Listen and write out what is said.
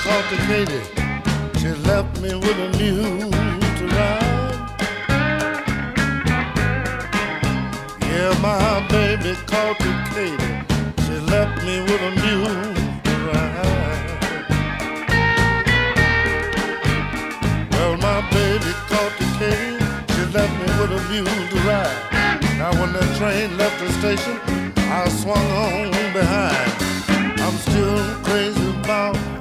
caught the Katy. She left me with a mule to ride. Yeah, my baby caught the Katy. She left me with a mule to ride. Well, my baby caught the Katy. She left me with a mule to ride. Now when the train left the station, I swung on behind. I'm still crazy about